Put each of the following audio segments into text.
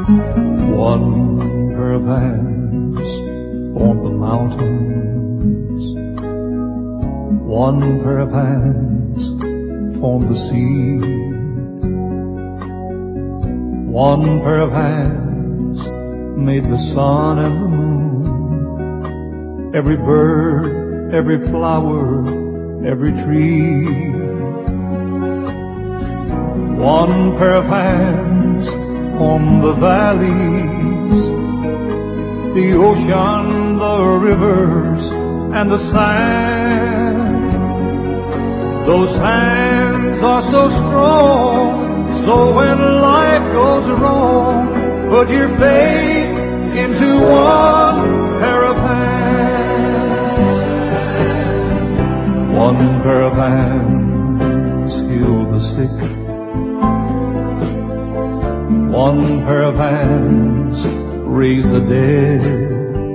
One pair of hands formed the mountains. One pair of hands formed the sea. One pair of hands made the sun and the moon, every bird, every flower, every tree. One pair of hands formed the valleys, the ocean, the rivers, and the sand. Those hands are so strong, so when life goes wrong, put your faith into one pair of hands. One pair of hands healed the sick. One pair of hands raised the dead.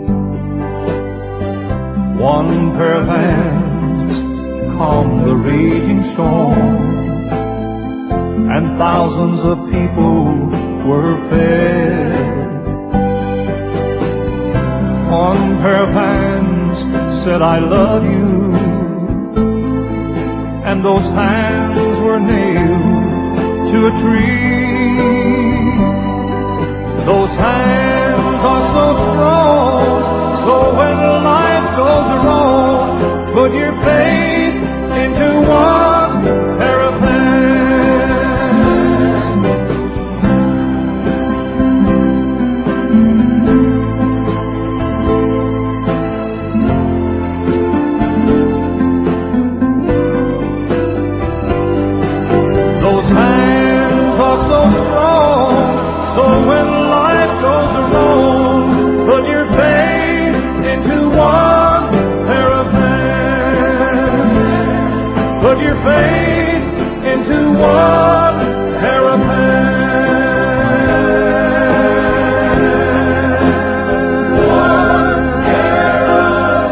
One pair of hands calmed the raging storm, and thousands of people were fed. One pair of hands said, I love you, and those hands were nailed to a tree. Those hands are so strong, so when life goes wrong, put your faith into one pair of hands. Those hands are so strong, so when life goes wrong, put your faith into one pair of hands. Put your faith into one pair of hands. One pair of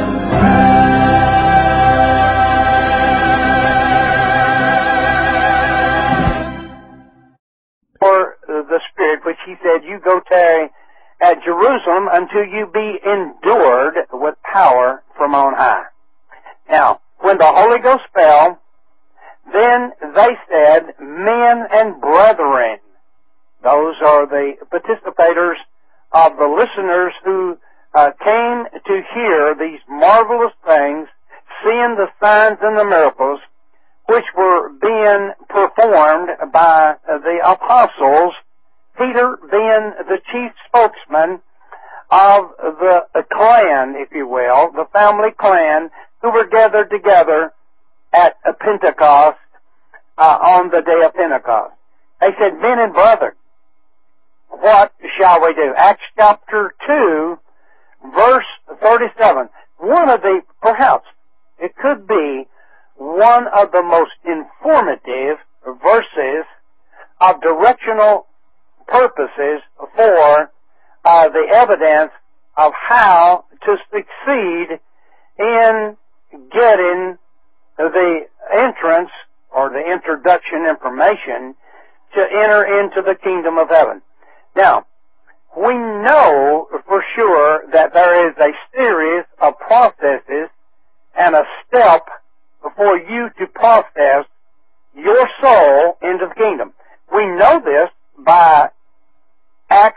hands. For the Spirit, which he said, you go tarry at Jerusalem until you be endured with power from on high. Now, when the Holy Ghost fell, then they said, men and brethren. Those are the participators of the listeners who came to hear these marvelous things, seeing the signs and the miracles which were being performed by the apostles, Peter being the chief spokesman of the clan, if you will, the family clan, who were gathered together at Pentecost, on the day of Pentecost. They said, men and brethren, what shall we do? Acts chapter 2, verse 37. One of the, perhaps, it could be one of the most informative verses of directional purposes for the evidence of how to succeed in getting the entrance or the introduction information to enter into the kingdom of heaven. Now, we know for sure that there is a series of processes and a step for you to process your soul into the kingdom. We know this by Acts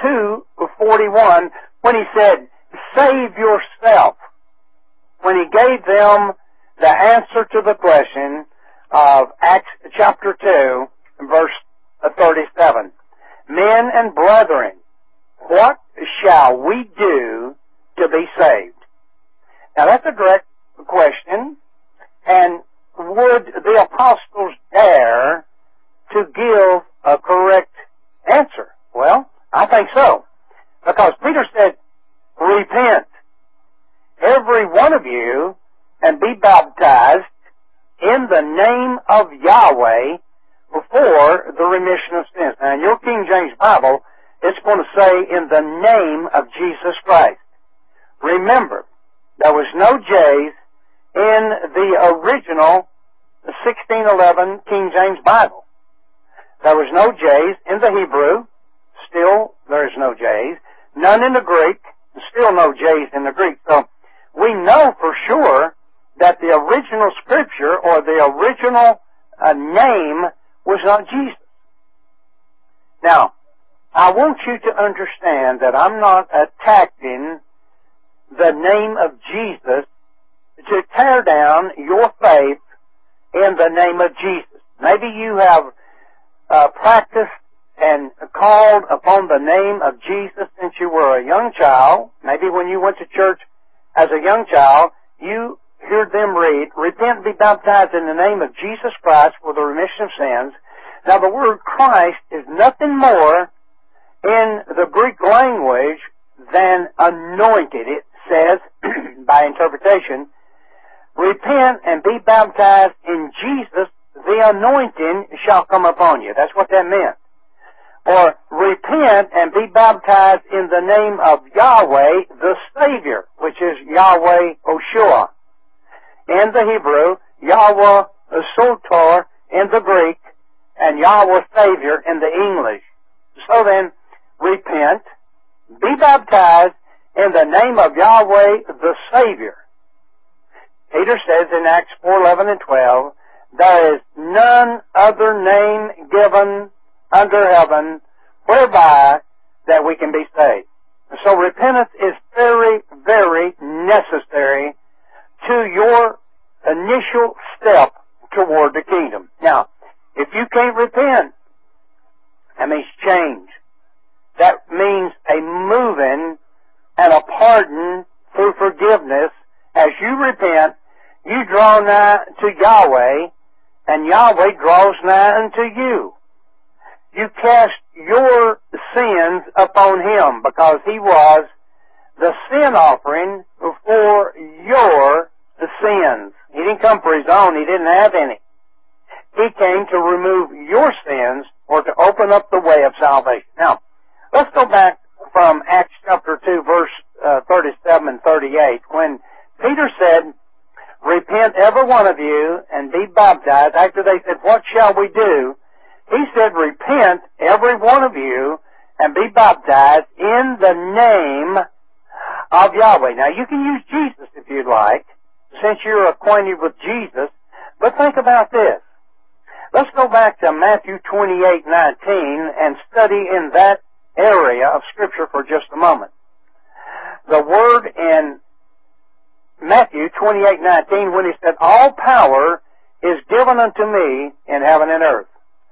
2:41 when he said, save yourself. When he gave them the answer to the question of Acts chapter 2, verse 37. Men and brethren, what shall we do to be saved? Now that's a direct question, and would the apostles dare to give a correct answer? Well, I think so. Because Peter said, repent, every one of you, and be baptized in the name of Yahweh before the remission of sins. Now, in your King James Bible, it's going to say, in the name of Jesus Christ. Remember, there was no J's in the original 1611 King James Bible. There was no J's in the Hebrew, still there is no J's. None in the Greek, still no J's in the Greek. So we know for sure that the original scripture or the original name was not Jesus. Now, I want you to understand that I'm not attacking the name of Jesus to tear down your faith in the name of Jesus. Maybe you have practiced and called upon the name of Jesus since you were a young child. Maybe when you went to church as a young child, you heard them read, "Repent and be baptized in the name of Jesus Christ for the remission of sins." Now the word Christ is nothing more in the Greek language than anointed. It says, by interpretation, repent and be baptized in Jesus, the anointing shall come upon you. That's what that meant. Or repent and be baptized in the name of Yahweh, the Savior, which is Yahweh Oshua. In the Hebrew, Yahweh Sotor in the Greek, and Yahweh Savior in the English. So then, repent, be baptized in the name of Yahweh the Savior. Peter says in Acts 4:11 and 12, there is none other name given under heaven whereby that we can be saved. So repentance is very, very necessary to your initial step toward the kingdom. Now, if you can't repent, that means change. That means a moving and a pardon through forgiveness. As you repent, you draw nigh to Yahweh, and Yahweh draws nigh unto you. You cast your sins upon Him, because He was the sin offering for your sins. He didn't come for His own. He didn't have any. He came to remove your sins or to open up the way of salvation. Now, let's go back from Acts chapter 2, verse 37 and 38, when Peter said, repent every one of you and be baptized. After they said, what shall we do? He said, repent every one of you and be baptized in the name of Yahweh. Now, you can use Jesus if you'd like, since you're acquainted with Jesus, but think about this. Let's go back to Matthew 28:19 and study in that area of Scripture for just a moment. The word in Matthew 28:19, when He said, all power is given unto me in heaven and earth.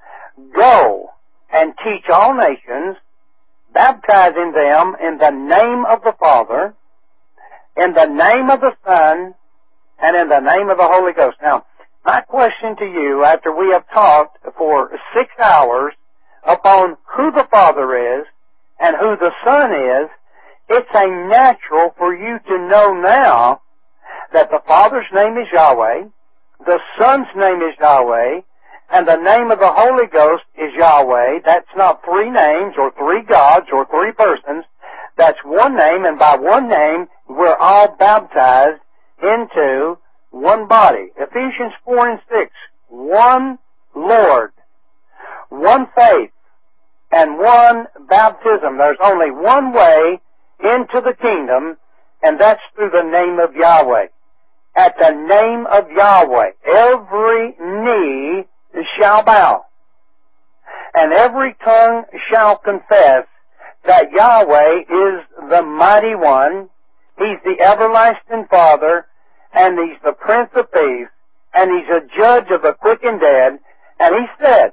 Go and teach all nations, baptizing them in the name of the Father, in the name of the Son, and in the name of the Holy Ghost. Now, my question to you, after we have talked for 6 hours upon who the Father is and who the Son is, it's a natural for you to know now that the Father's name is Yahweh, the Son's name is Yahweh, and the name of the Holy Ghost is Yahweh. That's not three names or three gods or three persons. That's one name, and by one name, we're all baptized into one body. Ephesians 4 and 6. One Lord, one faith, and one baptism. There's only one way into the kingdom, and that's through the name of Yahweh. At the name of Yahweh, every knee shall bow, and every tongue shall confess that Yahweh is the mighty one. He's the everlasting Father, and He's the Prince of Peace, and He's a judge of the quick and dead. And He said,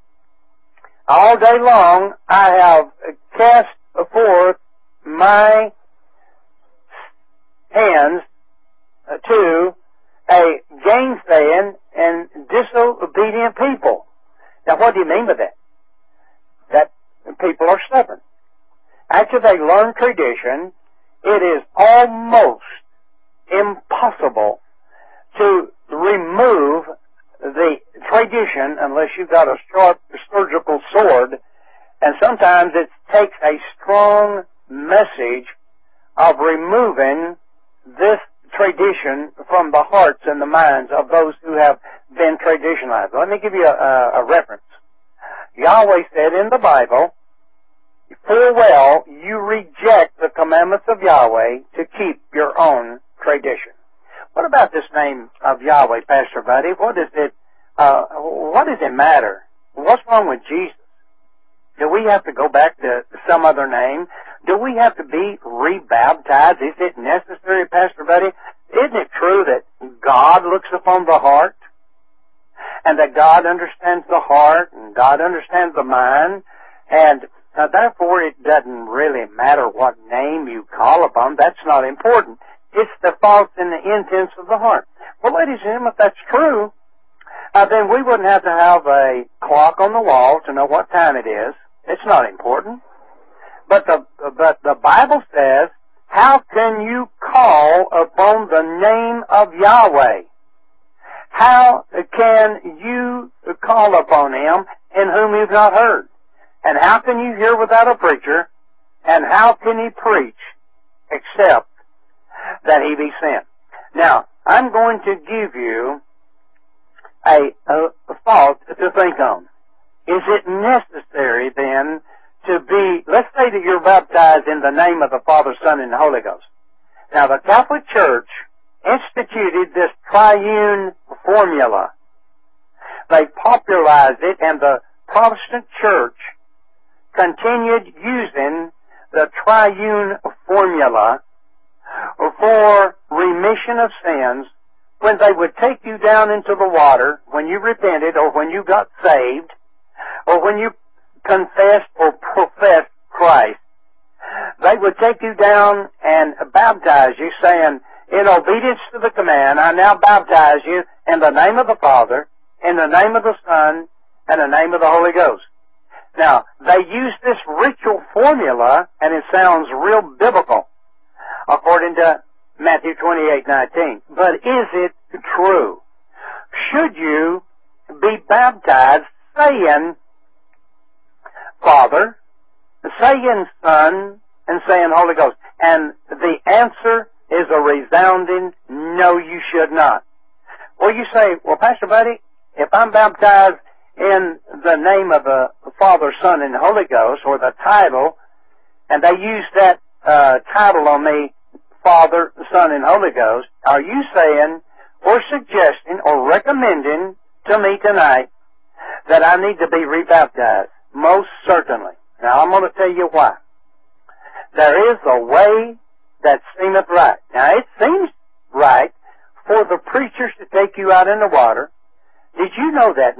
all day long I have cast forth my hands to a gainsaying and disobedient people. Now, what do you mean by that? That people are stubborn. After they learn tradition, it is almost impossible to remove the tradition unless you've got a sharp surgical sword, and sometimes it takes a strong message of removing this tradition from the hearts and the minds of those who have been traditionalized. Let me give you a reference. Yahweh said in the Bible full well you reject the commandments of Yahweh to keep your own tradition. What about this name of Yahweh, Pastor Buddy? What does it matter? What's wrong with Jesus? Do we have to go back to some other name? Do we have to be rebaptized? Is it necessary, Pastor Buddy? Isn't it true that God looks upon the heart? And that God understands the heart and God understands the mind? And therefore it doesn't really matter what name you call upon. That's not important. It's the thoughts and the intents of the heart. Well, ladies and gentlemen, if that's true, then we wouldn't have to have a clock on the wall to know what time it is. It's not important. But the Bible says, how can you call upon the name of Yahweh? How can you call upon Him in whom you've not heard? And how can you hear without a preacher? And how can He preach except that He be sent? Now, I'm going to give you a thought to think on. Is it necessary then to be, let's say that you're baptized in the name of the Father, Son, and the Holy Ghost. Now, the Catholic Church instituted this triune formula. They popularized it, and the Protestant Church continued using the triune formula for remission of sins when they would take you down into the water, when you repented, or when you got saved, or when you confessed or professed Christ. They would take you down and baptize you, saying, in obedience to the command, I now baptize you in the name of the Father, in the name of the Son, and the name of the Holy Ghost. Now, they use this ritual formula, and it sounds real biblical, according to Matthew 28:19. But is it true? Should you be baptized saying Father, saying Son, and saying Holy Ghost? And the answer is a resounding no, you should not. Well, you say, well, Pastor Buddy, if I'm baptized in the name of the Father, Son, and Holy Ghost, or the title, and they use that title on me, Father, Son, and Holy Ghost, are you saying or suggesting or recommending to me tonight that I need to be rebaptized? Most certainly. Now, I'm going to tell you why. There is a way that seemeth right. Now, it seems right for the preachers to take you out in the water. Did you know that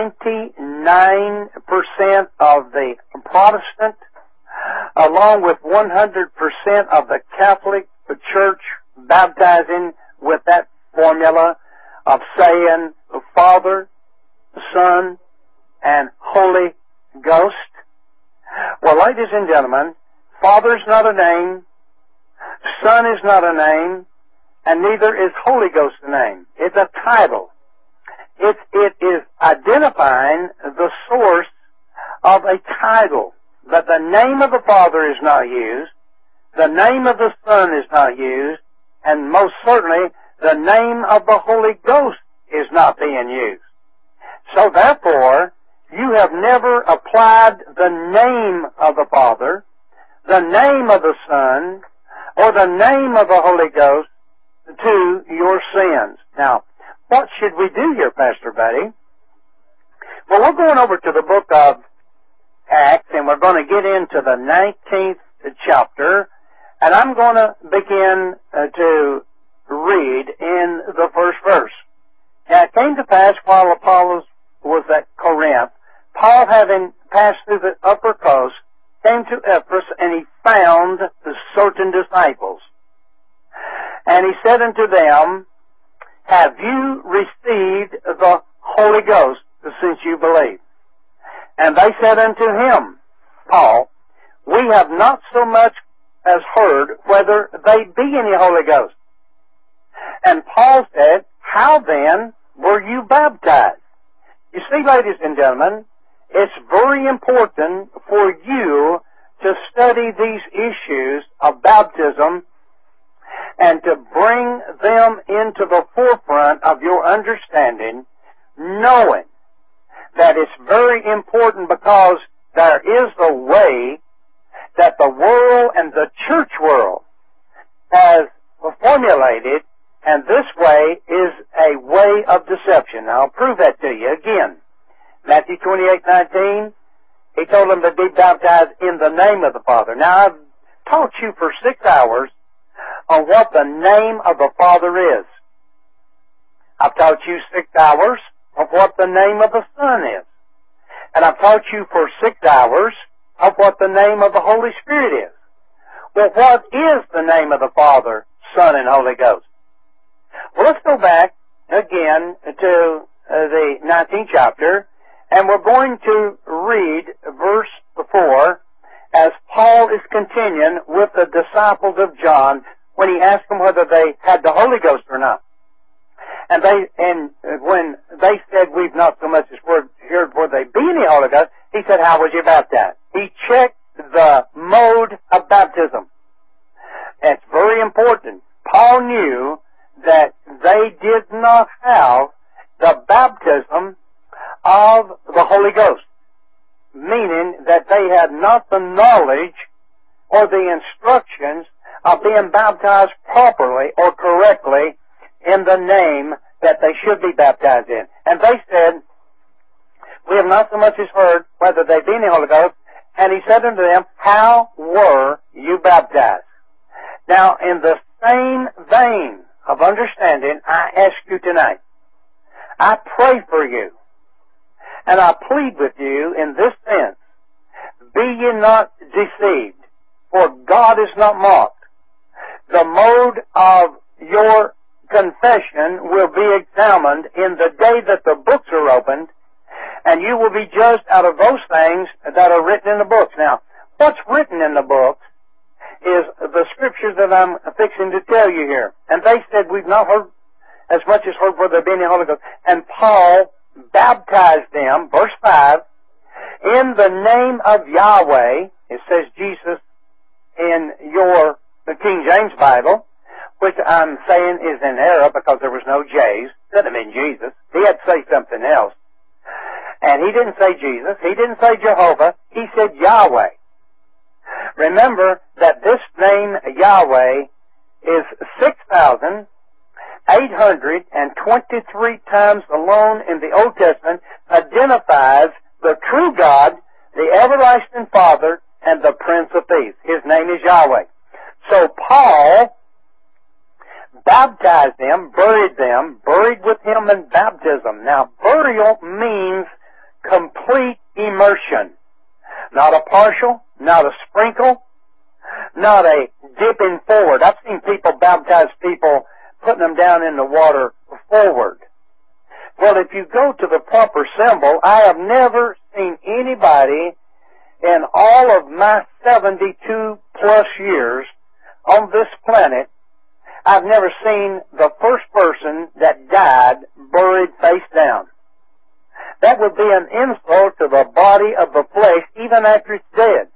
99% of the Protestant, along with 100% of the Catholic Church, baptizing with that formula of saying Father, Son, and Holy Ghost? Well, ladies and gentlemen, Father is not a name, Son is not a name, and neither is Holy Ghost a name. It's a title. It is identifying the source of a title. But the name of the Father is not used, the name of the Son is not used, and most certainly the name of the Holy Ghost is not being used. So therefore, you have never applied the name of the Father, the name of the Son, or the name of the Holy Ghost to your sins. Now, what should we do here, Pastor Buddy? Well, we're going over to the book of Acts, and we're going to get into the 19th chapter, and I'm going to begin to read in the first verse. Now, it came to pass while Apollos was at Corinth, Paul, having passed through the upper coast, came to Ephesus, and he found certain disciples. And he said unto them, have you received the Holy Ghost since you believe? And they said unto him, Paul, we have not so much as heard whether they be any Holy Ghost. And Paul said, how then were you baptized? You see, ladies and gentlemen, it's very important for you to study these issues of baptism and to bring them into the forefront of your understanding, knowing that it's very important because there is a way that the world and the church world has formulated, and this way is a way of deception. Now, I'll prove that to you again. Matthew 28:19, he told them to be baptized in the name of the Father. Now, I've taught you for 6 hours on what the name of the Father is. I've taught you 6 hours of what the name of the Son is. And I've taught you for 6 hours of what the name of the Holy Spirit is. Well, what is the name of the Father, Son, and Holy Ghost? Well, let's go back again to the 19th chapter, and we're going to read verse 4 as Paul is continuing with the disciples of John when he asked them whether they had the Holy Ghost or not. And when they said, we've not so much as heard where they be any Holy Ghost, he said, how was you baptized? He checked the mode of baptism. That's very important. Paul knew that they did not have the baptism of the Holy Ghost, meaning that they had not the knowledge or the instructions of being baptized properly or correctly in the name that they should be baptized in. And they said, we have not so much as heard whether they be in the Holy Ghost. And he said unto them, how were you baptized? Now, in the same vein of understanding, I ask you tonight, I pray for you, and I plead with you in this sense, be ye not deceived, for God is not mocked. The mode of your confession will be examined in the day that the books are opened, and you will be judged out of those things that are written in the books. Now, what's written in the books is the scriptures that I'm fixing to tell you here. And they said, we've not heard as much as heard where there be any Holy Ghost. And Paul baptized them, verse 5, in the name of Yahweh. It says Jesus in the King James Bible, which I'm saying is in error because there was no J's. Could have been Jesus. He had to say something else. And he didn't say Jesus. He didn't say Jehovah. He said Yahweh. Remember that this name Yahweh is 6,823 times alone in the Old Testament, identifies the true God, the everlasting Father, and the Prince of Peace. His name is Yahweh. So Paul baptized them, buried with him in baptism. Now, burial means complete immersion. Not a partial, not a sprinkle, not a dipping forward. I've seen people baptize people, putting them down in the water forward. Well, if you go to the proper symbol, I have never seen anybody in all of my 72 plus years on this planet, I've never seen the first person that died buried face down. That would be an insult to the body of the flesh even after it's dead.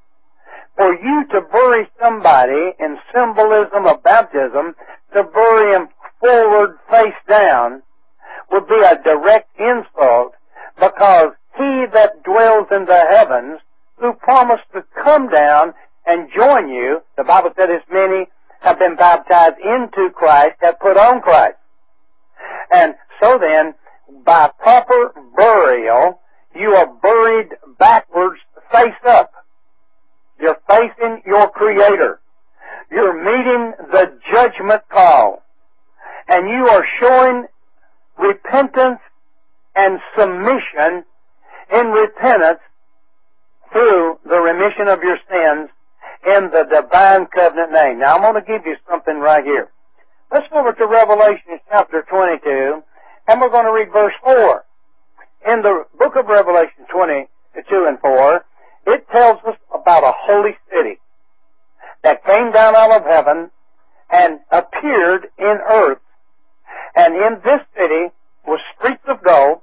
For you to bury somebody in symbolism of baptism, to bury him forward face down, would be a direct insult, because he that dwells in the heavens, who promised to come down and join you, the Bible said as many have been baptized into Christ, have put on Christ. And so then, by proper burial, you are buried backwards, face up. You're facing your Creator. You're meeting the judgment call. And you are showing repentance and submission in repentance through the remission of your sins in the divine covenant name. Now, I'm going to give you something right here. Let's go over to Revelation chapter 22, and we're going to read verse 4. In the book of Revelation 22 and 4, it tells us about a holy city that came down out of heaven and appeared in earth. And in this city was streets of gold,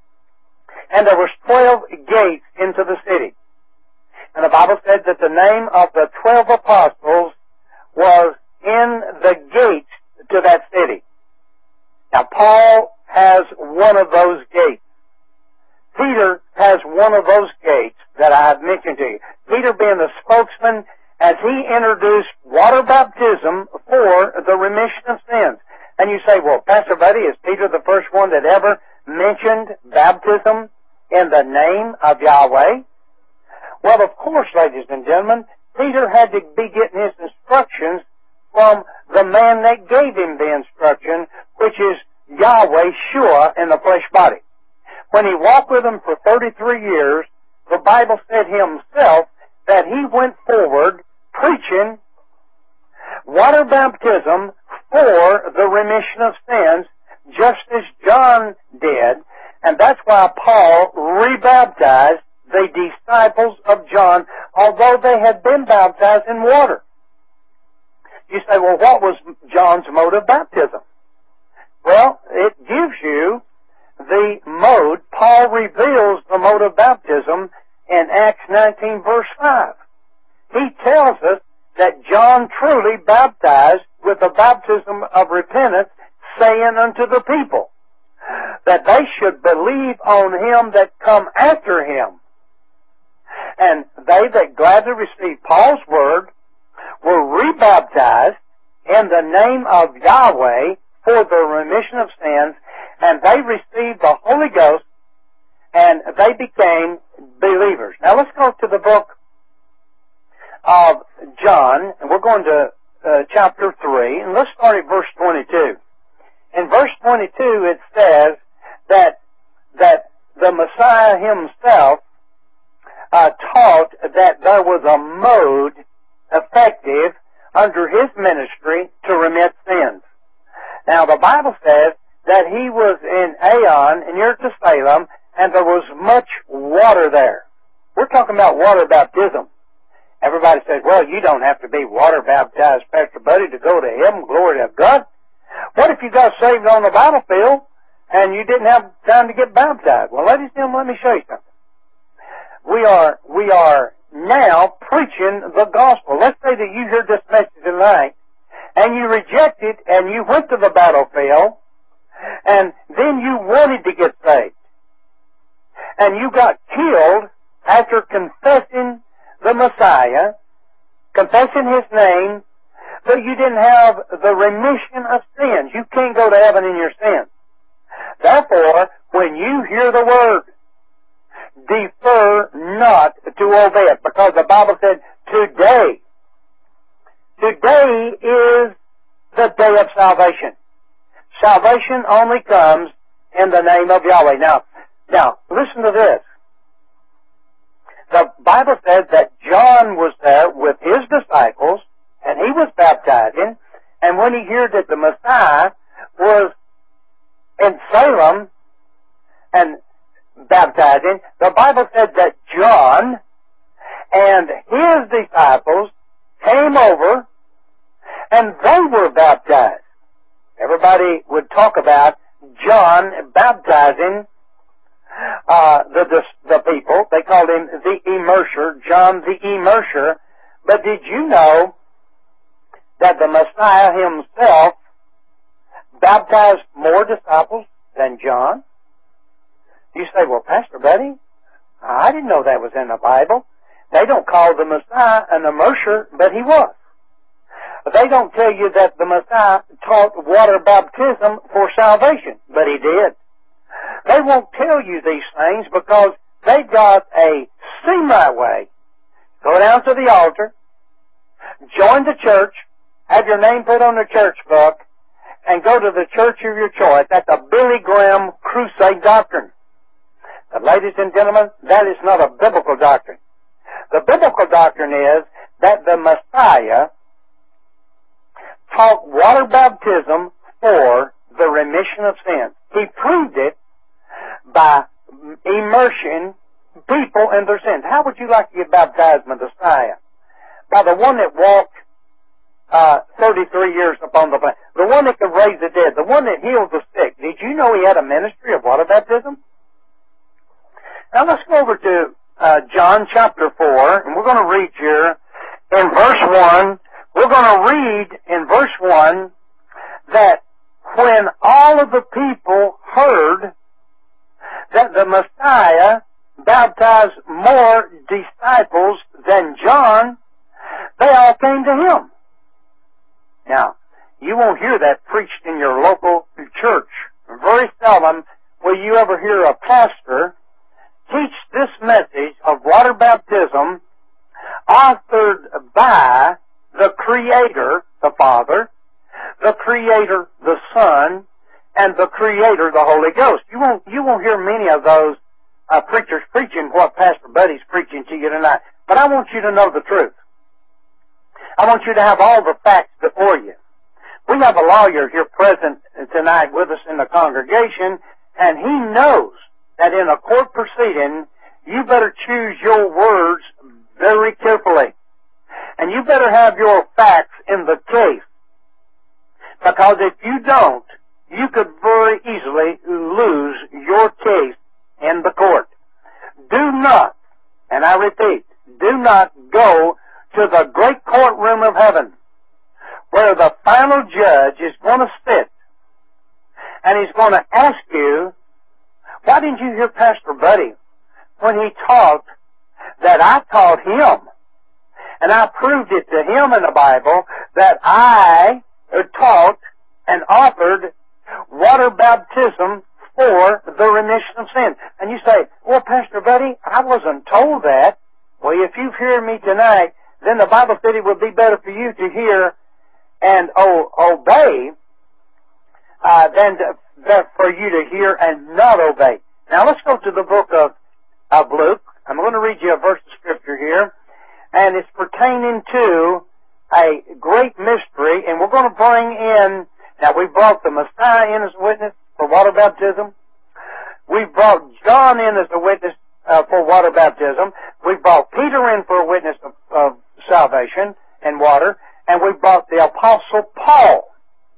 and there was 12 gates into the city. And the Bible said that the name of the 12 apostles was in the gates to that city. Now, Paul has one of those gates. Peter has one of those gates that I have mentioned to you. Peter being the spokesman, as he introduced water baptism for the remission of sins. And you say, well, Pastor Buddy, is Peter the first one that ever mentioned baptism in the name of Yahweh? Well, of course, ladies and gentlemen, Peter had to be getting his instructions from the man that gave him the instruction, which is Yahweh, Shua, in the flesh body. When he walked with him for 33 years, the Bible said himself that he went forward preaching water baptism for the remission of sins, just as John did, and that's why Paul rebaptized the disciples of John, although they had been baptized in water. You say, well, what was John's mode of baptism? Well, it gives you the mode. Paul reveals the mode of baptism in Acts 19, verse 5. He tells us that John truly baptized with the baptism of repentance, saying unto the people that they should believe on him that come after him. And they that gladly received Paul's word were rebaptized in the name of Yahweh for the remission of sins, and they received the Holy Ghost, and they became believers. Now let's go to the book of John, and we're going to chapter 3, and let's start at verse 22. In verse 22 it says that the Messiah himself taught that there was a mode effective under his ministry to remit sins. Now the Bible says that he was in Aeon, near to Salem, and there was much water there. We're talking about water baptism. Everybody says, well, you don't have to be water baptized, Pastor Buddy, to go to heaven. Glory to God. What if you got saved on the battlefield and you didn't have time to get baptized? Well, ladies and gentlemen, let me show you something. We are now preaching the gospel. Let's say that you heard this message tonight and you reject it and you went to the battlefield and then you wanted to get saved. And you got killed after confessing the Messiah, confessing his name, but you didn't have the remission of sins. You can't go to heaven in your sins. Therefore, when you hear the word, defer not to obey it, because the Bible said, today is the day of salvation. Salvation only comes in the name of Yahweh. Now, listen to this. The Bible says that John was there with his disciples, and he was baptizing, and when he heard that the Messiah was in Salem and baptizing, the Bible said that John and his disciples came over and they were baptized. Everybody would talk about John baptizing the people. They called him the immerser, John the immerser. But did you know that the Messiah himself baptized more disciples than John? You say, well, Pastor Buddy, I didn't know that was in the Bible. They don't call the Messiah an immerser, but he was. They don't tell you that the Messiah taught water baptism for salvation, but he did. They won't tell you these things because they've got a semi-way. Go down to the altar, join the church, have your name put on the church book, and go to the church of your choice. That's a Billy Graham crusade doctrine. But ladies and gentlemen, that is not a biblical doctrine. The biblical doctrine is that the Messiah taught water baptism for the remission of sins. He proved it by immersing people in their sins. How would you like to get baptized by the Messiah? By the one that walked 33 years upon the planet, the one that could raise the dead, the one that healed the sick. Did you know he had a ministry of water baptism? Now let's go over to John chapter 4, and we're going to read here in verse 1. We're going to read in verse 1 that when all of the people heard that the Messiah baptize more disciples than John, they all came to him. Now, you won't hear that preached in your local church. Very seldom will you ever hear a pastor teach this message of water baptism authored by the Creator, the Father, the Creator, the Son, and the Creator, the Holy Ghost. You won't hear many of those preachers preaching what Pastor Buddy's preaching to you tonight. But I want you to know the truth. I want you to have all the facts before you. We have a lawyer here present tonight with us in the congregation, and he knows that in a court proceeding, you better choose your words very carefully. And you better have your facts in the case. Because if you don't, you could very easily lose your case in the court. Do not, and I repeat, do not go to the great courtroom of heaven where the final judge is going to sit and he's going to ask you, why didn't you hear Pastor Buddy when he taught that I taught him and I proved it to him in the Bible that I taught and authored water baptism for the remission of sin? And you say, well, Pastor Buddy, I wasn't told that. Well, if you've heard me tonight, then the Bible said it would be better for you to hear and obey than for you to hear and not obey. Now let's go to the book of Luke. I'm going to read you a verse of Scripture here, and it's pertaining to a great mystery, and we're going to bring in, now we brought the Messiah in as a witness for water baptism. We brought John in as a witness for water baptism. We brought Peter in for a witness of salvation and water, and we brought the Apostle Paul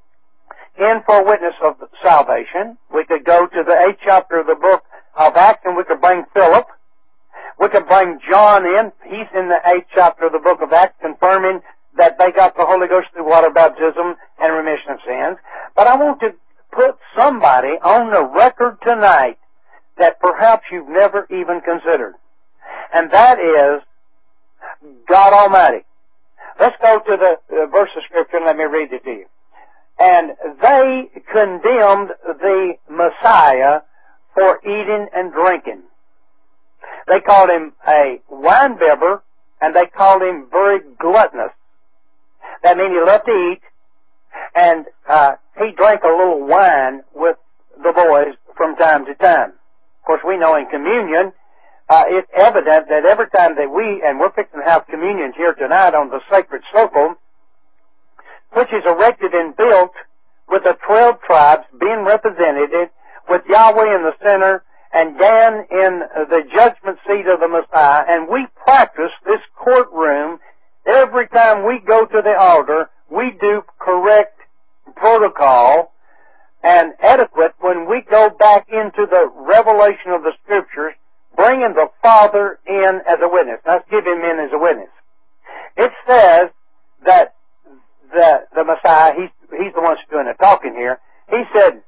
in for a witness of salvation. We could go to the 8th chapter of the book of Acts, and we could bring Philip. We could bring John in. He's in the 8th chapter of the book of Acts, confirming that they got the Holy Ghost through water baptism and remission of sins. But I want to put somebody on the record tonight that perhaps you've never even considered. And that is God Almighty. Let's go to the verse of Scripture and let me read it to you. And they condemned the Messiah for eating and drinking. They called him a winebibber, and they called him very gluttonous. That means he loved to eat, and he drank a little wine with the boys from time to time. Of course, we know in communion, it's evident that every time that and we're fixing to have communions here tonight on the sacred circle, which is erected and built with the 12 tribes being represented, with Yahweh in the center and Dan in the judgment seat of the Messiah, and we practice this courtroom every time we go to the altar. We do correct protocol and adequate when we go back into the revelation of the Scriptures, bringing the Father in as a witness. Let's give him in as a witness. It says that the Messiah, he's the one who's doing the talking here. He said,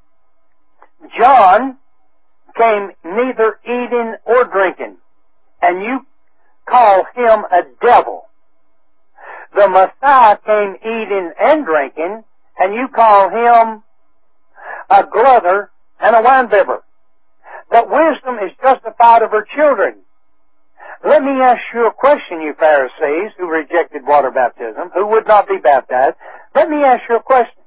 John came neither eating or drinking, and you call him a devil. The Messiah came eating and drinking, and you call him a glutton and a winebibber. That wisdom is justified of her children. Let me ask you a question, you Pharisees who rejected water baptism, who would not be baptized. Let me ask you a question.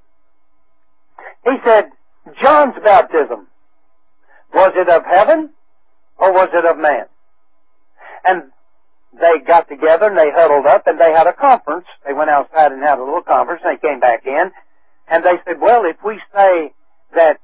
He said, John's baptism, was it of heaven or was it of man? And they got together and they huddled up and they had a conference. They went outside and had a little conference and they came back in and they said, well, if we say that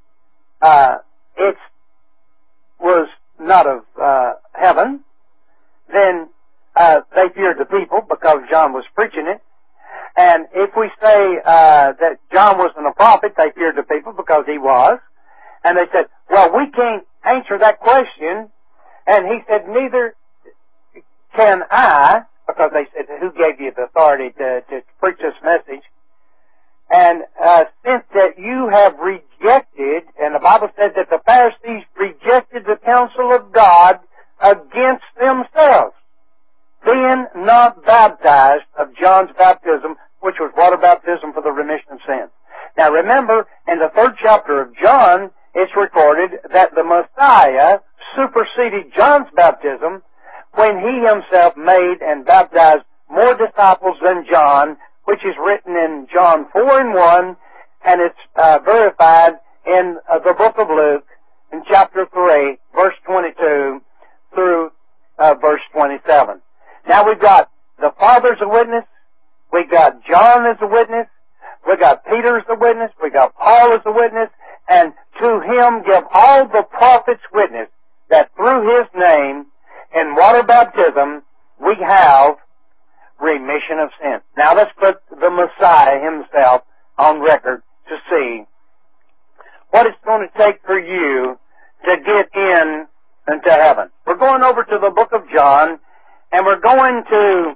it was not of heaven, then they feared the people because John was preaching it. And if we say that John wasn't a prophet, they feared the people because he was. And they said, well, we can't answer that question. And he said, neither can I, because they said, who gave you the authority to preach this message? And since that you have rejected, and the Bible said that the Pharisees rejected the counsel of God against themselves, being not baptized of John's baptism, which was water baptism for the remission of sins. Now remember, in the 3rd chapter of John, it's recorded that the Messiah superseded John's baptism when he himself made and baptized more disciples than John, which is written in John 4:1, and it's verified in the book of Luke in chapter 3, verse 22 through verse 27. Now we've got the Father as a witness, we got John as a witness, we got Peter as a witness, we got Paul as a witness, and to him give all the prophets witness that through his name in water baptism we have remission of sin. Now let's put the Messiah himself on record to see what it's going to take for you to get into heaven. We're going over to the book of John, and we're going to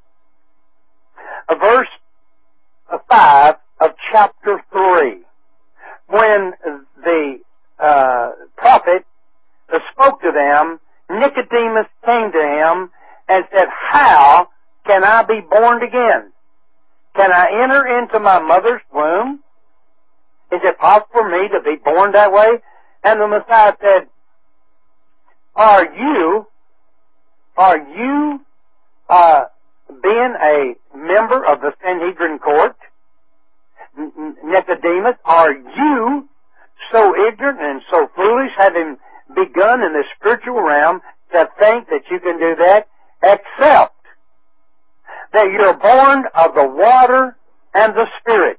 verse 5 of chapter 3, when the prophet spoke to them. Nicodemus came to him and said, "How can I be born again? Can I enter into my mother's womb? Is it possible for me to be born that way?" And the Messiah said, Are you being a member of the Sanhedrin court? Nicodemus, are you so ignorant and so foolish, having begun in the spiritual realm, to think that you can do that, except that you're born of the water and the Spirit?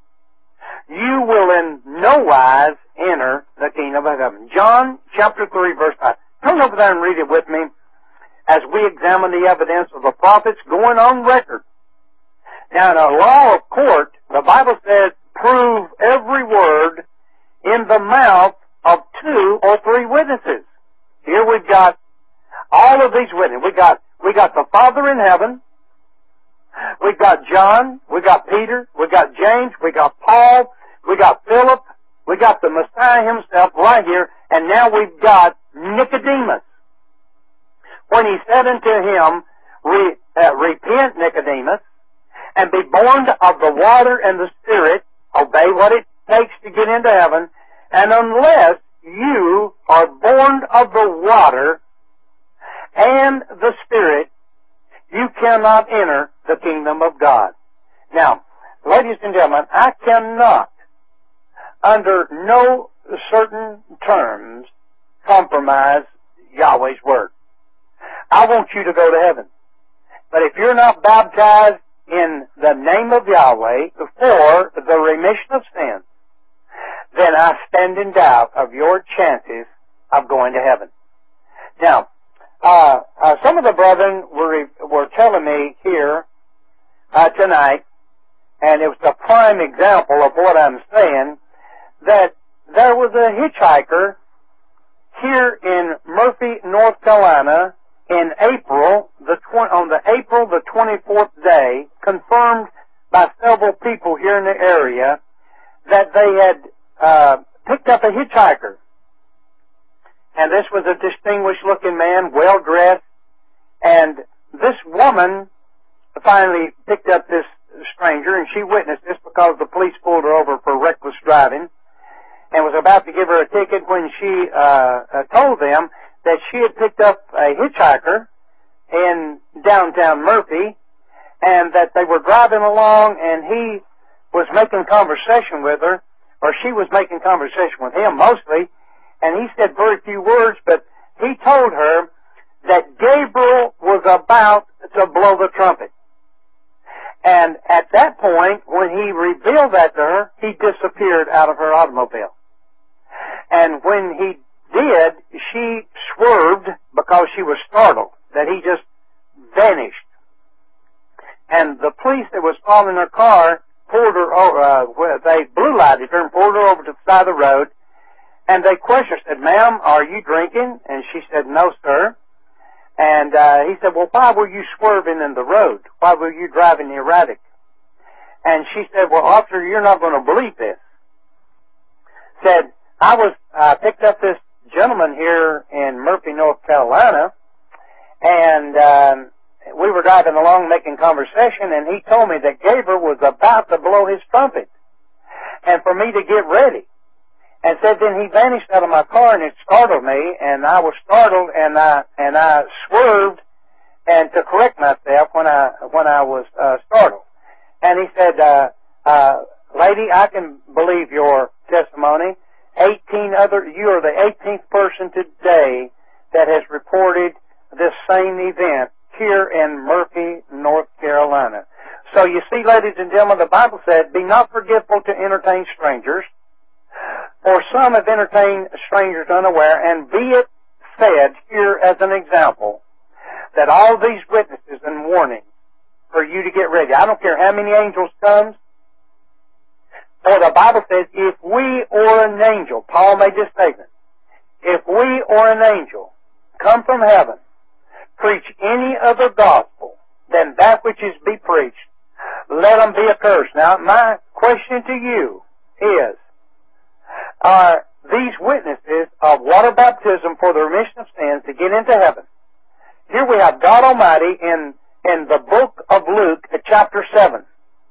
You will in no wise enter the kingdom of heaven. John chapter 3, verse 5. Turn over there and read it with me as we examine the evidence of the prophets going on record. Now, in a law of court, the Bible says, prove every word in the mouth of 2 or 3 witnesses. Here we've got all of these witnesses. We got the Father in heaven. We've got John. We got Peter. We got James. We got Paul. We got Philip. We got the Messiah himself right here. And now we've got Nicodemus. When he said unto him, Repent, Nicodemus, and be born of the water and the Spirit, obey what it takes to get into heaven, and unless you are born of the water and the Spirit, you cannot enter the kingdom of God. Now, ladies and gentlemen, I cannot, under no certain terms, compromise Yahweh's Word. I want you to go to heaven. But if you're not baptized in the name of Yahweh for the remission of sins, then I stand in doubt of your chances of going to heaven. Now, some of the brethren were telling me here tonight, and it was a prime example of what I'm saying, that there was a hitchhiker here in Murphy, North Carolina, in April, on the April the 24th day, confirmed by several people here in the area that they had picked up a hitchhiker. And this was a distinguished looking man, well dressed, and this woman finally picked up this stranger, and she witnessed this because the police pulled her over for reckless driving and was about to give her a ticket when she told them that she had picked up a hitchhiker in downtown Murphy, and that they were driving along, and he was making conversation with her, or she was making conversation with him mostly, and he said very few words, but he told her that Gabriel was about to blow the trumpet. And at that point, when he revealed that to her, he disappeared out of her automobile. And when he did, she swerved because she was startled that he just vanished. And the police that was following her car pulled her over, they blue lighted her and pulled her over to the side of the road. And they questioned her, said, "Ma'am, are you drinking?" And she said, "No, sir." And he said, "Well, why were you swerving in the road? Why were you driving erratic?" And she said, "Well, officer, you're not going to believe this." Said, I picked up this gentleman here in Murphy, North Carolina, and we were driving along making conversation, and he told me that Gabriel was about to blow his trumpet, and for me to get ready. And said then he vanished out of my car, and it startled me, and I was startled, and I swerved, and to correct myself when I was startled. And he said, lady, I can believe your testimony. You are the 18th person today that has reported this same event here in Murphy, North Carolina. So you see, ladies and gentlemen, the Bible said, be not forgetful to entertain strangers, for some have entertained strangers unaware, and be it said here as an example, that all these witnesses and warnings for you to get ready. I don't care how many angels come, for the Bible says, if we or an angel, Paul made this statement, if we or an angel come from heaven, preach any other gospel than that which is be preached, let them be accursed. Now, my question to you is, are these witnesses of water baptism for the remission of sins to get into heaven? Here we have God Almighty in the book of Luke at chapter 7.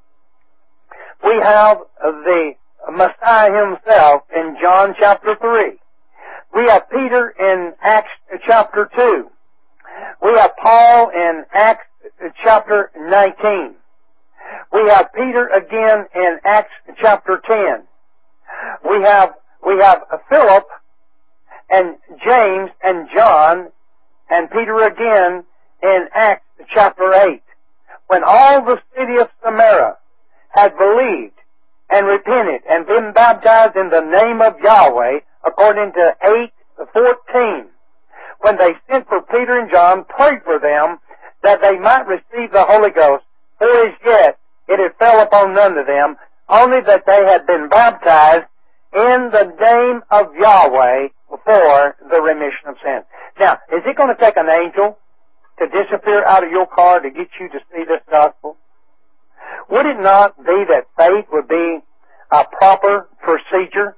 We have the Messiah himself in John chapter 3. We have Peter in Acts chapter 2. We have Paul in Acts chapter 19. We have Peter again in Acts chapter 10. We have Philip and James and John and Peter again in Acts chapter 8. When all the city of Samaria had believed and repented and been baptized in the name of Yahweh, according to 8:14, when they sent for Peter and John, prayed for them that they might receive the Holy Ghost, for as yet it had fell upon none of them, only that they had been baptized in the name of Yahweh for the remission of sins. Now, is it going to take an angel to disappear out of your car to get you to see this gospel? Would it not be that faith would be a proper procedure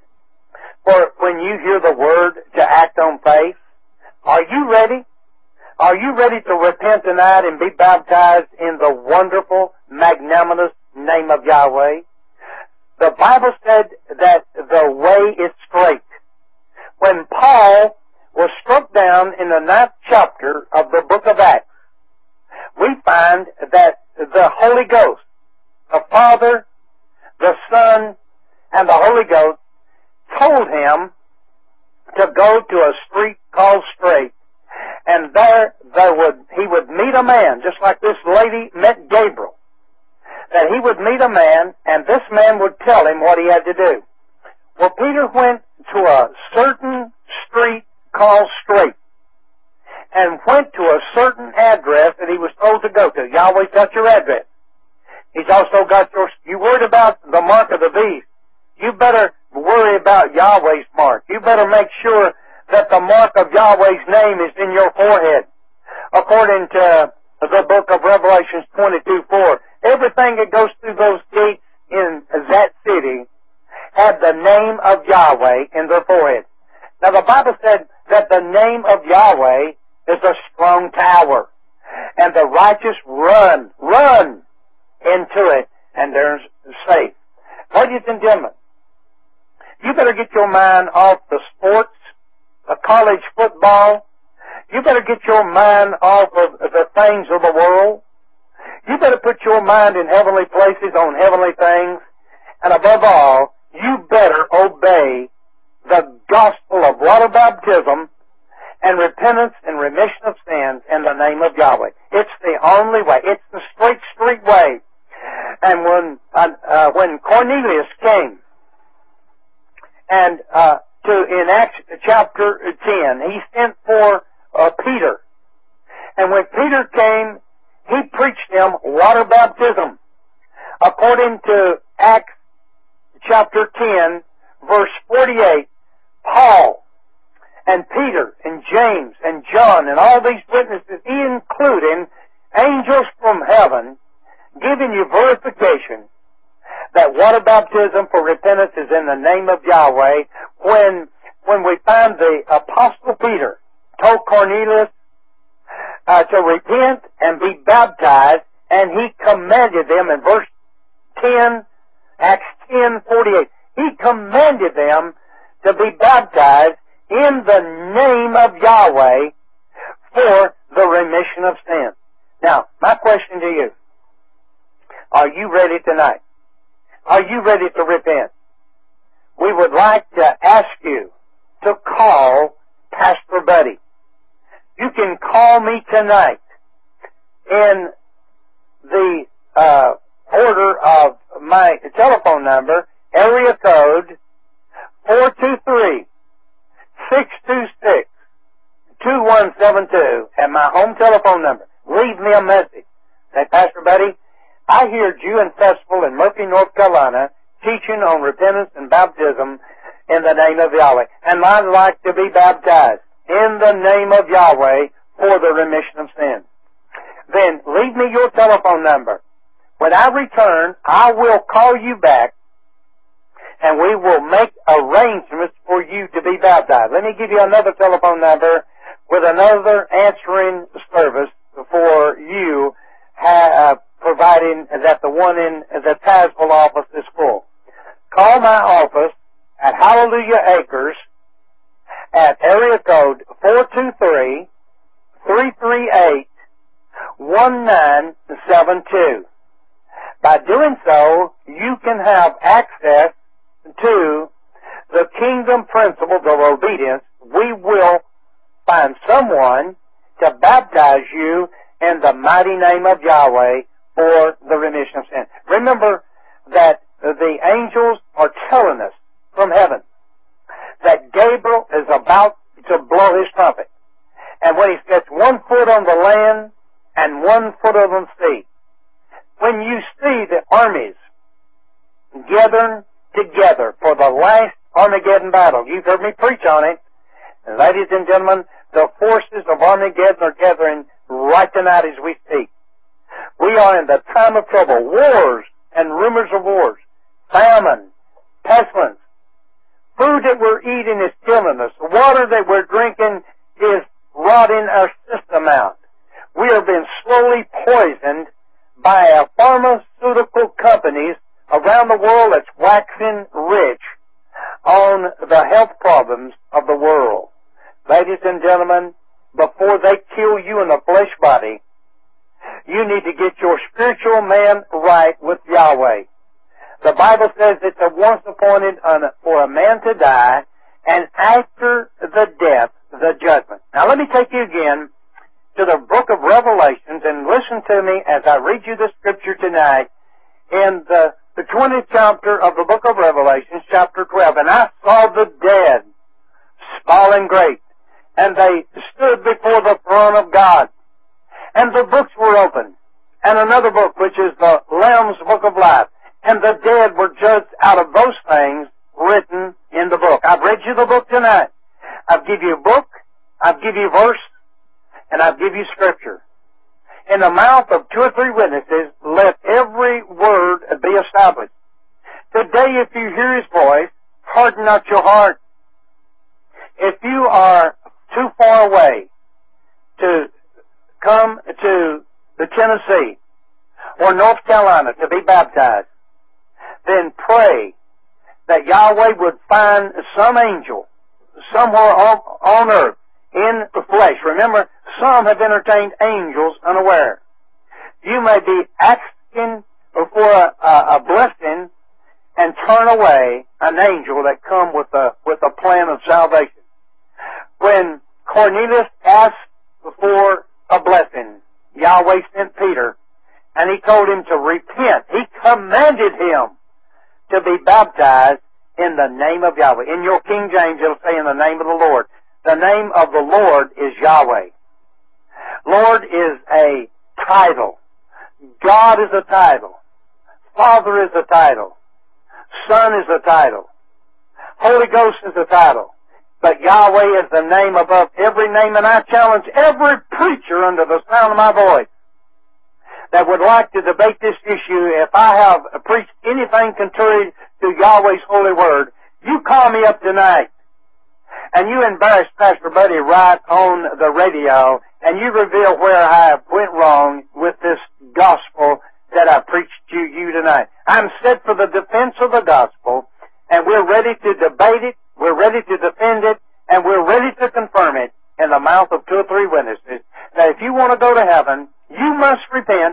for when you hear the word to act on faith? Are you ready? Are you ready to repent tonight and be baptized in the wonderful, magnanimous name of Yahweh? The Bible said that the way is straight. When Paul was struck down in the 9th chapter of the book of Acts, we find that the Holy Ghost, the Father, the Son, and the Holy Ghost told him to go to a street called Straight, and there he would meet a man, just like this lady met Gabriel, that he would meet a man, and this man would tell him what he had to do. Well, Peter went to a certain street called Straight, and went to a certain address that he was told to go to. Yahweh's got your address. He's also got you worried about the mark of the beast. You better worry about Yahweh's mark. You better make sure that the mark of Yahweh's name is in your forehead. According to the book of Revelation 22:4, everything that goes through those gates in that city had the name of Yahweh in their forehead. Now the Bible said that the name of Yahweh is a strong tower, and the righteous run into it, and they're safe. Ladies and gentlemen, you better get your mind off the sports, the college football. You better get your mind off of the things of the world. You better put your mind in heavenly places on heavenly things. And above all, you better obey the gospel of water baptism and repentance and remission of sins in the name of Yahweh. It's the only way. It's the straight street way. And when Cornelius came and in Acts chapter 10, he sent for Peter. And when Peter came, he preached him water baptism. According to Acts chapter 10, verse 48, Paul and Peter and James and John and all these witnesses, including angels from heaven, giving you verification that water baptism for repentance is in the name of Yahweh. When when we find the Apostle Peter told Cornelius to repent and be baptized, and he commanded them in verse 10, Acts 10:48. He commanded them to be baptized in the name of Yahweh for the remission of sin. Now, my question to you, are you ready tonight? Are you ready to repent? We would like to ask you to call Pastor Buddy. You can call me tonight in the order of my telephone number, area code 423-626-2172, and my home telephone number. Leave me a message. Say, Pastor Buddy, I heard you in festival in Murphy, North Carolina, teaching on repentance and baptism in the name of Yahweh, and I'd like to be baptized in the name of Yahweh for the remission of sin. Then leave me your telephone number. When I return, I will call you back, and we will make arrangements for you to be baptized. Let me give you another telephone number with another answering service for you, providing that the one in the Tazewell office is full. Call my office at Hallelujah Acres at area code 423-338-1972. By doing so, you can have access to the kingdom principles of obedience. We will find someone to baptize you in the mighty name of Yahweh for the remission of sin. Remember that the angels are telling us from heaven that Gabriel is about to blow his trumpet. And when he sets 1 foot on the land and 1 foot on the sea, when you see the armies gathering together for the last Armageddon battle, you've heard me preach on it. And ladies and gentlemen, the forces of Armageddon are gathering right tonight as we speak. We are in the time of trouble. Wars and rumors of wars. Famine. Pestilence. Food that we're eating is killing us. The water that we're drinking is rotting our system out. We are being slowly poisoned by pharmaceutical companies around the world that's waxing rich on the health problems of the world. Ladies and gentlemen, before they kill you in the flesh body, you need to get your spiritual man right with Yahweh. The Bible says it's once appointed for a man to die, and after the death, the judgment. Now let me take you again to the book of Revelations, and listen to me as I read you the scripture tonight in the 20th chapter of the book of Revelations, chapter 12. And I saw the dead, small and great, and they stood before the throne of God. And the books were opened, and another book, which is the Lamb's Book of Life. And the dead were judged out of those things written in the book. I've read you the book tonight. I've give you a book, I've give you verse, and I've give you scripture. In the mouth of 2 or 3 witnesses, let every word be established. Today, if you hear His voice, harden not your heart. If you are too far away to come to the Tennessee or North Carolina to be baptized, then pray that Yahweh would find some angel somewhere on earth in the flesh. Remember, some have entertained angels unaware. You may be asking for a blessing and turn away an angel that come with a plan of salvation. When Cornelius asked for a blessing, Yahweh sent Peter, and he told him to repent. He commanded him to be baptized in the name of Yahweh. In your King James, it'll say in the name of the Lord. The name of the Lord is Yahweh. Lord is a title. God is a title. Father is a title. Son is a title. Holy Ghost is a title. But Yahweh is the name above every name, and I challenge every preacher under the sound of my voice that would like to debate this issue. If I have preached anything contrary to Yahweh's holy word, you call me up tonight, and you embarrass Pastor Buddy right on the radio, and you reveal where I went wrong with this gospel that I preached to you tonight. I'm set for the defense of the gospel, and we're ready to debate it, we're ready to defend it, and we're ready to confirm it in the mouth of 2 or 3 witnesses. Now, if you want to go to heaven, you must repent.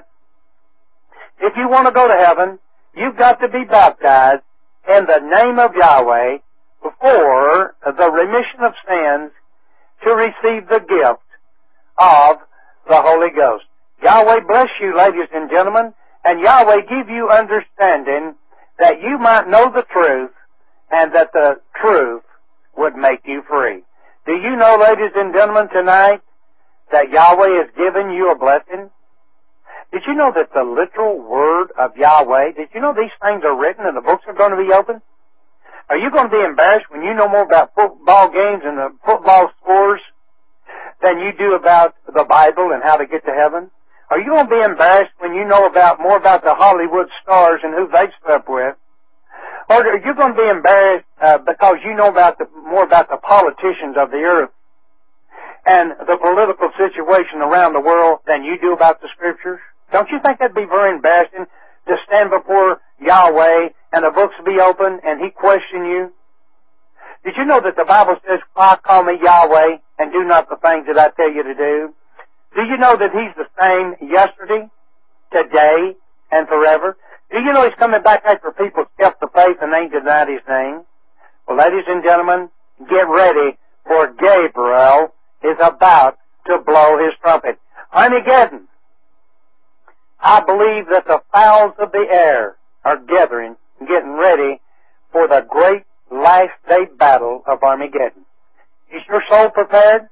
If you want to go to heaven, you've got to be baptized in the name of Yahweh for the remission of sins to receive the gift of the Holy Ghost. Yahweh bless you, ladies and gentlemen, and Yahweh give you understanding that you might know the truth and that the truth would make you free. Do you know, ladies and gentlemen, tonight that Yahweh has given you a blessing? Did you know that the literal word of Yahweh, did you know these things are written and the books are going to be opened? Are you going to be embarrassed when you know more about football games and the football scores than you do about the Bible and how to get to heaven? Are you going to be embarrassed when you know more about the Hollywood stars and who they slept with? Or are you going to be embarrassed because you know more about the politicians of the earth and the political situation around the world than you do about the Scriptures? Don't you think that'd be very embarrassing to stand before Yahweh and the books be open and He question you? Did you know that the Bible says, "Why call me Yahweh and do not the things that I tell you to do"? Do you know that He's the same yesterday, today, and forever? Do you know He's coming back after people kept the faith and ain't denied His name? Well, ladies and gentlemen, get ready, for Gabriel is about to blow his trumpet. Armageddon. I believe that the fowls of the air are gathering, getting ready for the great last day battle of Armageddon. Is your soul prepared?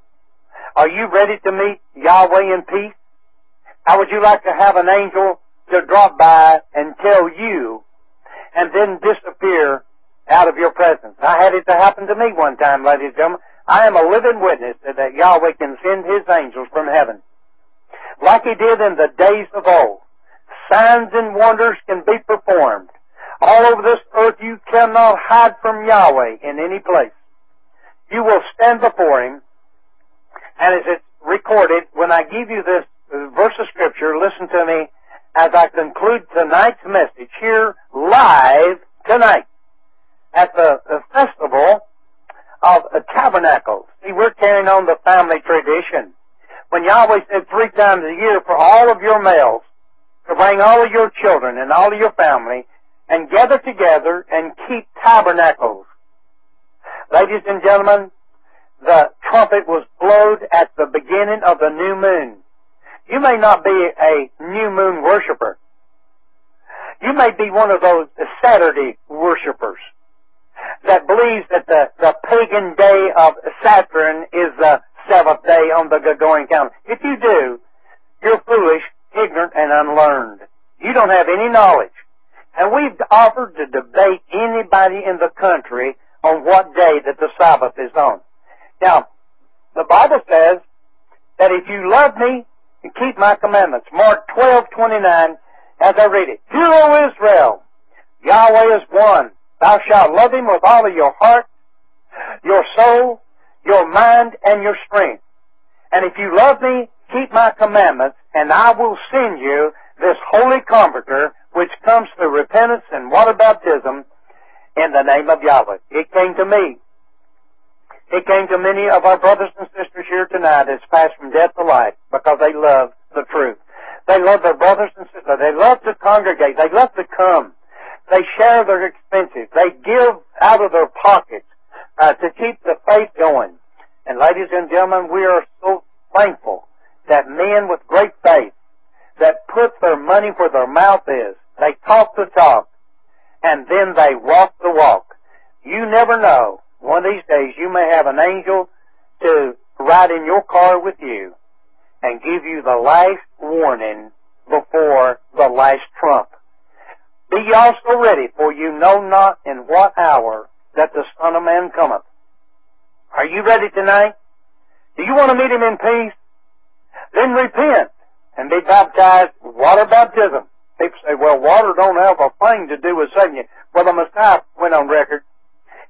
Are you ready to meet Yahweh in peace? How would you like to have an angel to drop by and tell you and then disappear out of your presence? I had it to happen to me one time, ladies and gentlemen. I am a living witness that Yahweh can send His angels from heaven. Like He did in the days of old. Signs and wonders can be performed. All over this earth you cannot hide from Yahweh in any place. You will stand before Him, and as it's recorded, when I give you this verse of Scripture, listen to me as I conclude tonight's message here live tonight at the festival of Tabernacles. See, we're carrying on the family tradition. When Yahweh said 3 times a year for all of your males to bring all of your children and all of your family and gather together and keep tabernacles. Ladies and gentlemen, the trumpet was blown at the beginning of the new moon. You may not be a new moon worshiper. You may be one of those Saturday worshipers that believes that the pagan day of Saturn is the 7th day on the Gregorian calendar. If you do, you're foolish, ignorant, and unlearned. You don't have any knowledge. And we've offered to debate anybody in the country on what day that the Sabbath is on. Now, the Bible says that if you love me and keep my commandments, Mark 12:29, as I read it, "Hear, O Israel, Yahweh is one. Thou shalt love Him with all of your heart, your soul, your mind, and your strength. And if you love me, keep my commandments, and I will send you this Holy Comforter, which comes through repentance and water baptism in the name of Yahweh." It came to me. It came to many of our brothers and sisters here tonight that's passed from death to life because they love the truth. They love their brothers and sisters. They love to congregate. They love to come. They share their expenses. They give out of their pockets to keep the faith going. And ladies and gentlemen, we are so thankful that men with great faith that put their money where their mouth is, they talk the talk, and then they walk the walk. You never know. One of these days you may have an angel to ride in your car with you and give you the last warning before the last trump. Be ye also ready, for you know not in what hour that the Son of Man cometh. Are you ready tonight? Do you want to meet Him in peace? Then repent and be baptized with water baptism. People say, well, water don't have a thing to do with saving you. Well, the Messiah went on record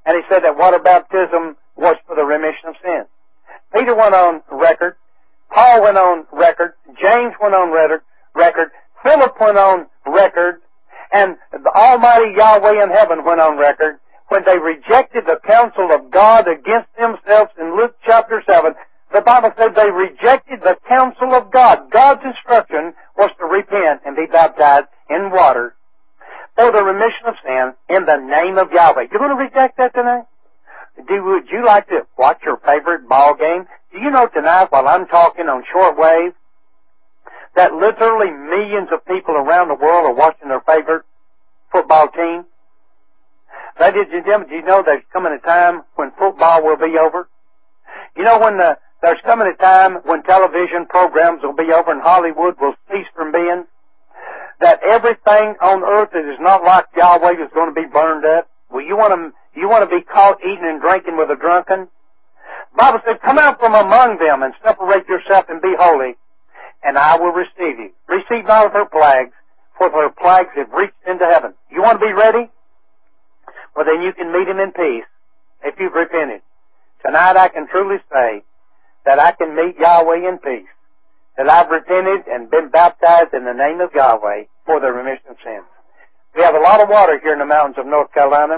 and he said that water baptism was for the remission of sins. Peter went on record, Paul went on record, James went on record, Philip went on record, and the Almighty Yahweh in heaven went on record when they rejected the counsel of God against themselves in Luke chapter 7. The Bible said they rejected the counsel of God. God's instruction was to repent and be baptized in water for the remission of sin in the name of Yahweh. You going to reject that tonight? Would you like to watch your favorite ball game? Do you know tonight while I'm talking on shortwave that literally millions of people around the world are watching their favorite football team? Ladies and gentlemen, do you know there's coming a time when football will be over? You know when there's coming a time when television programs will be over and Hollywood will cease from being? That everything on earth that is not like Yahweh is going to be burned up? Well, you want to be caught eating and drinking with the drunken? The Bible said, come out from among them and separate yourself and be holy, and I will receive you. Receive not of her plagues, for her plagues have reached into heaven. You want to be ready? Well, then you can meet him in peace if you've repented. Tonight I can truly say that I can meet Yahweh in peace, that I've repented and been baptized in the name of Yahweh for the remission of sins. We have a lot of water here in the mountains of North Carolina.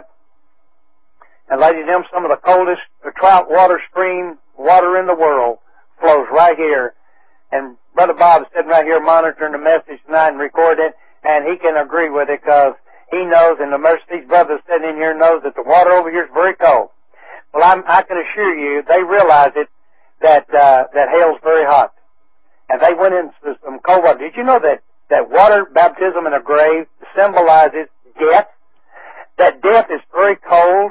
And ladies and gentlemen, some of the coldest trout water stream water in the world flows right here. And Brother Bob is sitting right here monitoring the message tonight and recording it, and he can agree with it because he knows, and the Mercy's brother sitting in here knows that the water over here is very cold. Well, I can assure you, they realize it, that hell's very hot. And they went into some cold water. Did you know that water baptism in a grave symbolizes death? That death is very cold,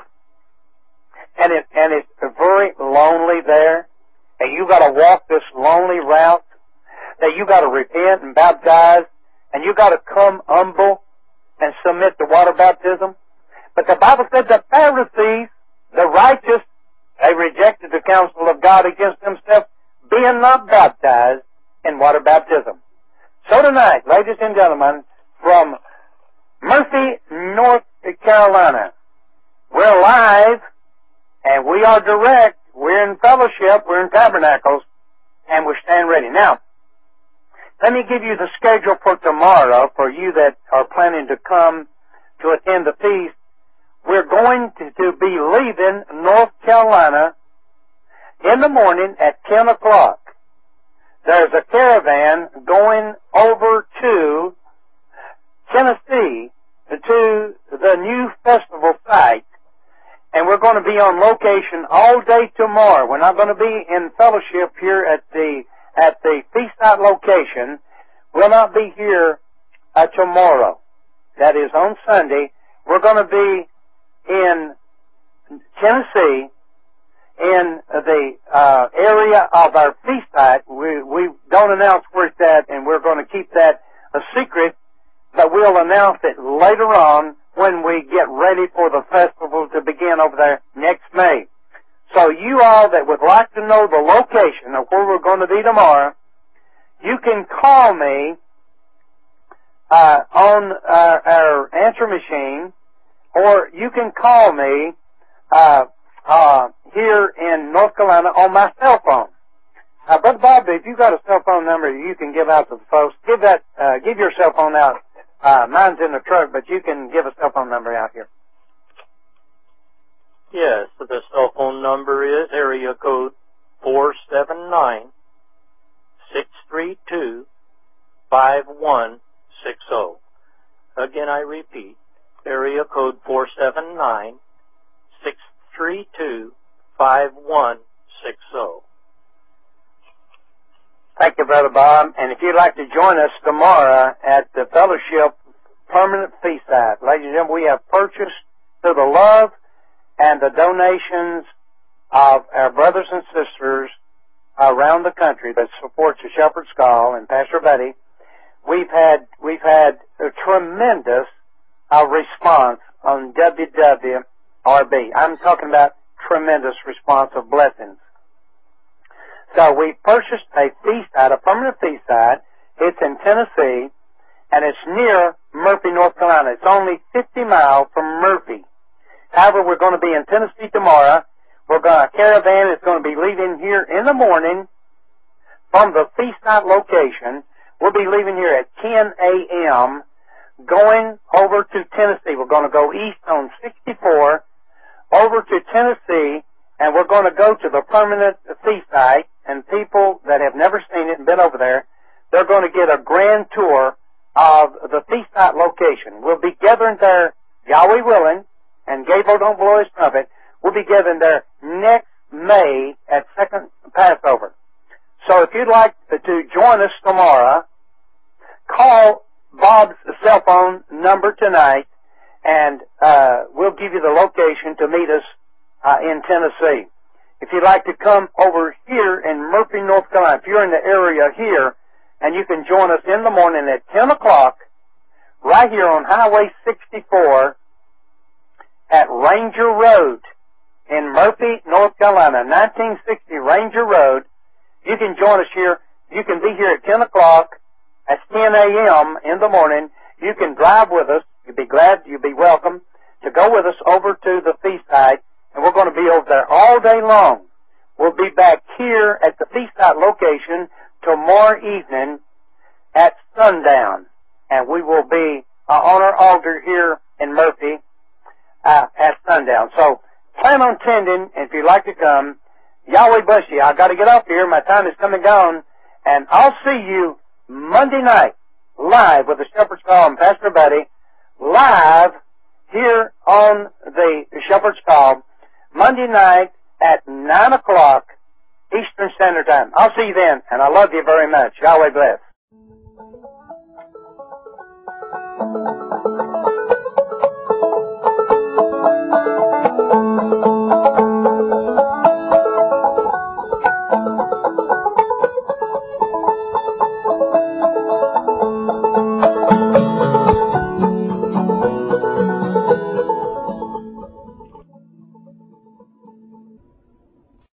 and it's very lonely there, and you got to walk this lonely route, that you got to repent and baptize, and you got to come humble and submit to water baptism. But the Bible said the Pharisees, the righteous, they rejected the counsel of God against themselves, being not baptized in water baptism. So tonight, ladies and gentlemen, from Murphy, North Carolina, we're live, and we are direct, we're in fellowship, we're in tabernacles, and we stand ready. Now, let me give you the schedule for tomorrow for you that are planning to come to attend the feast. We're going to be leaving North Carolina in the morning at 10 o'clock. There's a caravan going over to Tennessee to the new festival site, and we're going to be on location all day tomorrow. We're not going to be in fellowship here at the feast site location. We'll not be here tomorrow. That is on Sunday. We're going to be in Tennessee, in the area of our feast site. We don't announce where it's at, and we're going to keep that a secret, but we'll announce it later on when we get ready for the festival to begin over there next May. So you all that would like to know the location of where we're going to be tomorrow, you can call me on our answer machine, or you can call me here in North Carolina on my cell phone. Brother Bob, if you've got a cell phone number you can give out to the folks, give your cell phone out. Mine's in the truck, but you can give a cell phone number out here. Yes, the cell phone number is area code 479-632-5160. Again, I repeat, area code 479-632-5160. Thank you, Brother Bob. And if you'd like to join us tomorrow at the Fellowship Permanent Feast Site, ladies and gentlemen, we have purchased through the love and the donations of our brothers and sisters around the country that supports the Shepherd's Call and Pastor Betty. We've had a tremendous response on WWRB. I'm talking about tremendous response of blessings. So we purchased a feast site, a permanent feast site. It's in Tennessee, and it's near Murphy, North Carolina. It's only 50 miles from Murphy. However, we're going to be in Tennessee tomorrow. A caravan is going to be leaving here in the morning from the feast night location. We'll be leaving here at 10 a.m., going over to Tennessee. We're going to go east on 64 over to Tennessee, and we're going to go to the permanent feast site, and people that have never seen it and been over there, they're going to get a grand tour of the feast night location. We'll be gathering there, Yahweh willing, and Gabriel don't blow his trumpet. We'll be gathering there next May at second Passover. So if you'd like to join us tomorrow, call Bob's cell phone number tonight, and we'll give you the location to meet us in Tennessee. If you'd like to come over here in Murphy, North Carolina, if you're in the area here, and you can join us in the morning at 10 o'clock right here on Highway 64 at Ranger Road in Murphy, North Carolina, 1960 Ranger Road. You can join us here. You can be here at 10 o'clock. That's 10 a.m. in the morning. You can drive with us. You'll be glad, you'll be welcome to go with us over to the feast site, and we're going to be over there all day long. We'll be back here at the feast site location tomorrow evening at sundown, and we will be on our altar here in Murphy at sundown. So plan on attending, and if you'd like to come, Yahweh bless you. I've got to get off here. My time is coming gone, and I'll see you Monday night live with the Shepherd's Call and Pastor Buddy live here on the Shepherd's Call Monday night at 9 o'clock Eastern Standard Time. I'll see you then, and I love you very much. Yahweh bless.